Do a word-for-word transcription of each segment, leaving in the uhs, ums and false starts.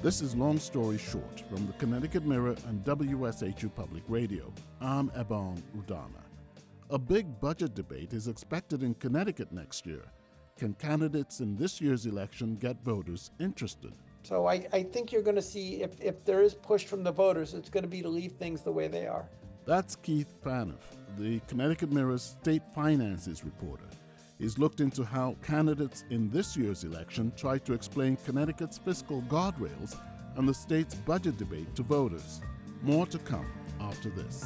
This is Long Story Short from the Connecticut Mirror and W S H U Public Radio. I'm Ebon Udama. A big budget debate is expected in Connecticut next year. Can candidates in this year's election get voters interested? So I, I think you're going to see, if, if there is push from the voters, it's going to be to leave things the way they are. That's Keith Phaneuf, the Connecticut Mirror's state finances reporter. He's looked into how candidates in this year's election try to explain Connecticut's fiscal guardrails and the state's budget debate to voters. More to come after this.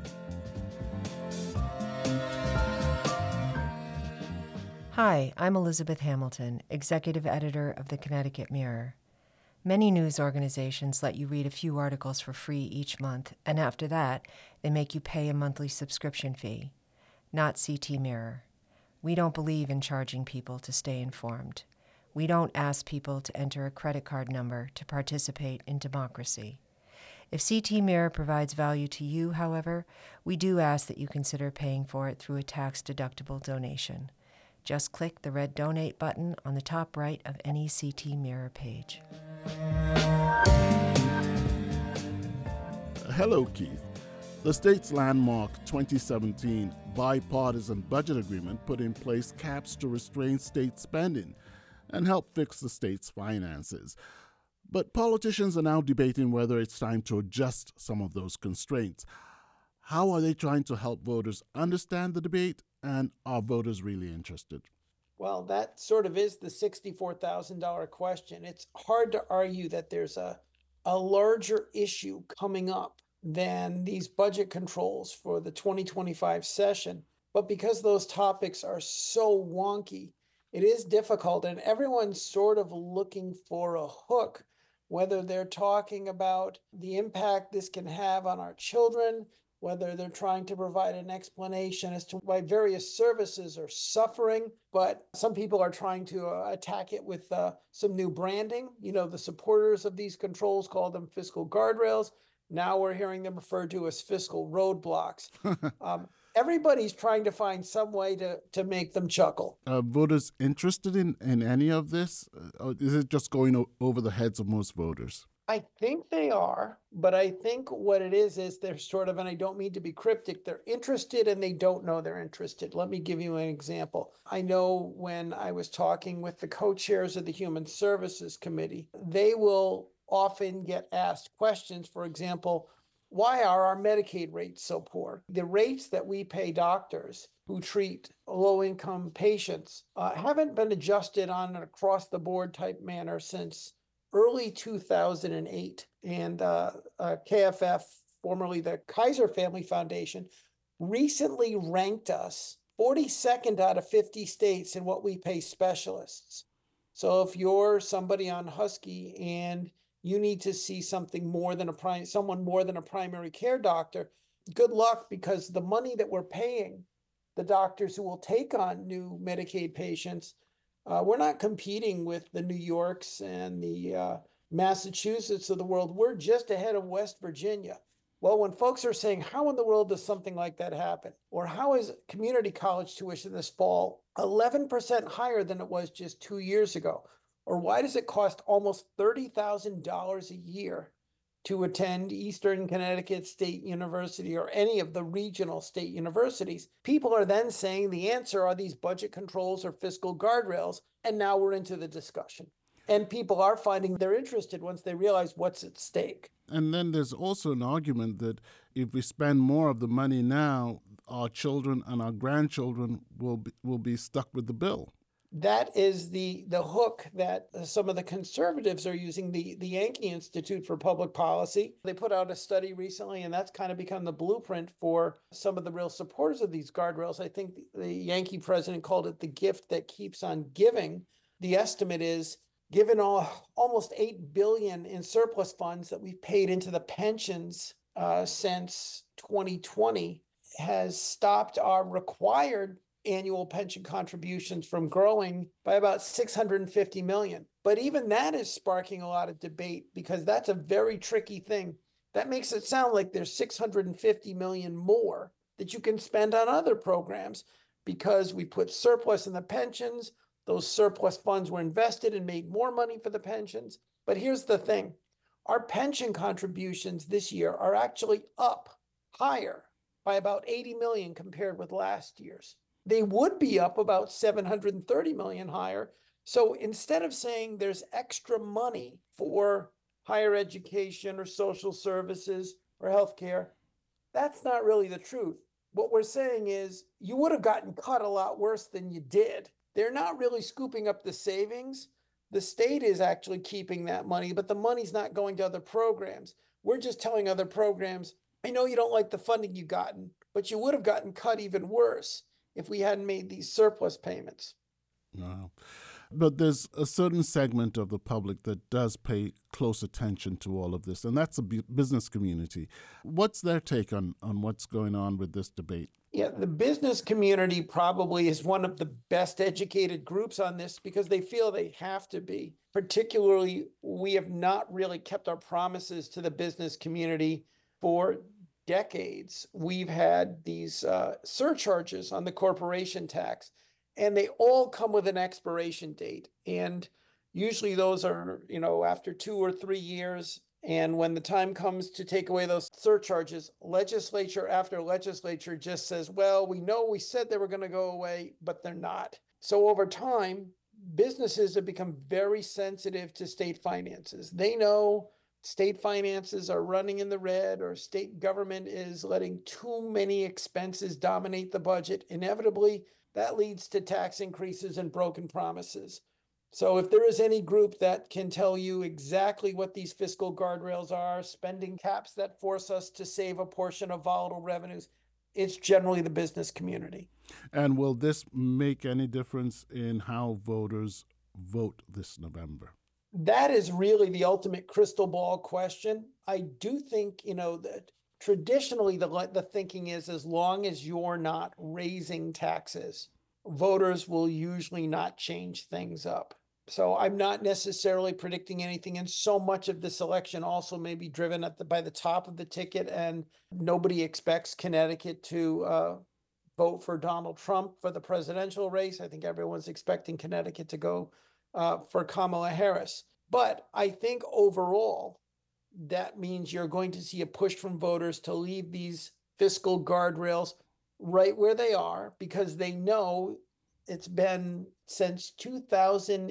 Hi, I'm Elizabeth Hamilton, executive editor of the Connecticut Mirror. Many news organizations let you read a few articles for free each month, and after that, they make you pay a monthly subscription fee. Not C T Mirror. We don't believe in charging people to stay informed. We don't ask people to enter a credit card number to participate in democracy. If C T Mirror provides value to you, however, we do ask that you consider paying for it through a tax-deductible donation. Just click the red Donate button on the top right of any C T Mirror page. Hello, Keith. The state's landmark twenty seventeen bipartisan budget agreement put in place caps to restrain state spending and help fix the state's finances. But politicians are now debating whether it's time to adjust some of those constraints. How are they trying to help voters understand the debate, and are voters really interested? Well, that sort of is the sixty-four thousand dollars question. It's hard to argue that there's a, a larger issue coming up than these budget controls for the twenty twenty-five session. But because those topics are so wonky, it is difficult, and everyone's sort of looking for a hook, whether they're talking about the impact this can have on our children, whether they're trying to provide an explanation as to why various services are suffering. But some people are trying to uh, attack it with uh, some new branding. You know, the supporters of these controls call them fiscal guardrails. Now we're hearing them referred to as fiscal roadblocks. um, everybody's trying to find some way to, to make them chuckle. Are voters interested in, in any of this? Or is it just going o- over the heads of most voters? I think they are, but I think what it is is they're sort of, and I don't mean to be cryptic, they're interested and they don't know they're interested. Let me give you an example. I know when I was talking with the co-chairs of the Human Services Committee, they will often get asked questions. For example, why are our Medicaid rates so poor? The rates that we pay doctors who treat low-income patients uh, haven't been adjusted on an across-the-board type manner since early two thousand eight. And uh, uh, K F F, formerly the Kaiser Family Foundation, recently ranked us forty-second out of fifty states in what we pay specialists. So if you're somebody on Husky and you need to see something more than a prim- someone more than a primary care doctor, good luck, because the money that we're paying the doctors who will take on new Medicaid patients, uh, we're not competing with the New Yorks and the uh, Massachusetts of the world. We're just ahead of West Virginia. Well, when folks are saying, how in the world does something like that happen? Or how is community college tuition this fall eleven percent higher than it was just two years ago? Or why does it cost almost thirty thousand dollars a year to attend Eastern Connecticut State University or any of the regional state universities? People are then saying the answer are these budget controls or fiscal guardrails, and now we're into the discussion. And people are finding they're interested once they realize what's at stake. And then there's also an argument that if we spend more of the money now, our children and our grandchildren will be, will be stuck with the bill. That is the, the hook that some of the conservatives are using, the, the Yankee Institute for Public Policy. They put out a study recently, and that's kind of become the blueprint for some of the real supporters of these guardrails. I think the Yankee president called it the gift that keeps on giving. The estimate is, given all, almost eight billion dollars in surplus funds that we've paid into the pensions uh, since twenty twenty, has stopped our required annual pension contributions from growing by about six hundred fifty million dollars. But even that is sparking a lot of debate, because that's a very tricky thing. That makes it sound like there's six hundred fifty million dollars more that you can spend on other programs, because we put surplus in the pensions. Those surplus funds were invested and made more money for the pensions. But here's the thing. Our pension contributions this year are actually up higher by about eighty million compared with last year's. They would be up about seven hundred thirty million higher. So instead of saying there's extra money for higher education or social services or healthcare, that's not really the truth. What we're saying is you would have gotten cut a lot worse than you did. They're not really scooping up the savings. The state is actually keeping that money, but the money's not going to other programs. We're just telling other programs, I know you don't like the funding you've gotten, but you would have gotten cut even worse if we hadn't made these surplus payments. Wow. But there's a certain segment of the public that does pay close attention to all of this, and that's the bu- business community. What's their take on, on what's going on with this debate? Yeah, the business community probably is one of the best educated groups on this because they feel they have to be. Particularly, we have not really kept our promises to the business community for decades. We've had these uh, surcharges on the corporation tax, and they all come with an expiration date. And usually those are, you know, after two or three years. And when the time comes to take away those surcharges, legislature after legislature just says, well, we know we said they were going to go away, but they're not. So over time, businesses have become very sensitive to state finances. They know state finances are running in the red, or state government is letting too many expenses dominate the budget. Inevitably, that leads to tax increases and broken promises. So if there is any group that can tell you exactly what these fiscal guardrails are, spending caps that force us to save a portion of volatile revenues, it's generally the business community. And will this make any difference in how voters vote this November? That is really the ultimate crystal ball question. I do think, you know, that traditionally the, the thinking is as long as you're not raising taxes, voters will usually not change things up. So I'm not necessarily predicting anything. And so much of this election also may be driven at the, by the top of the ticket. And nobody expects Connecticut to uh, vote for Donald Trump for the presidential race. I think everyone's expecting Connecticut to go uh, for Kamala Harris. But I think overall, that means you're going to see a push from voters to leave these fiscal guardrails right where they are, because they know it's been since two thousand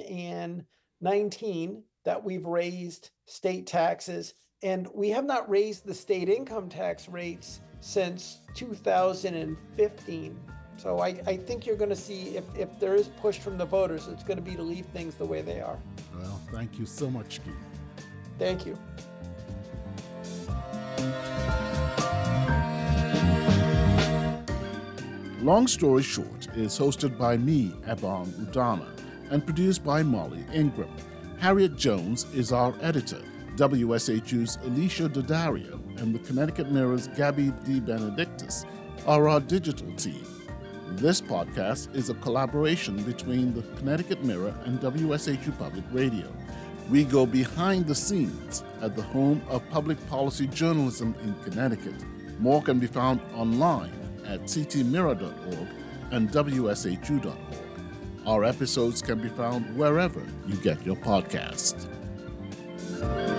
nineteen that we've raised state taxes, and we have not raised the state income tax rates since two thousand fifteen. So I, I think you're going to see, if, if there is push from the voters, it's going to be to leave things the way they are. Well, thank you so much, Keith. Thank you. Long Story Short is hosted by me, Ebon Udana, and produced by Molly Ingram. Harriet Jones is our editor. W S H U's Alicia Daddario and the Connecticut Mirror's Gabby DeBenedictis are our digital team. This podcast is a collaboration between the Connecticut Mirror and W S H U Public Radio. We go behind the scenes at the home of public policy journalism in Connecticut. More can be found online at c t mirror dot org and w s h u dot org. Our episodes can be found wherever you get your podcasts.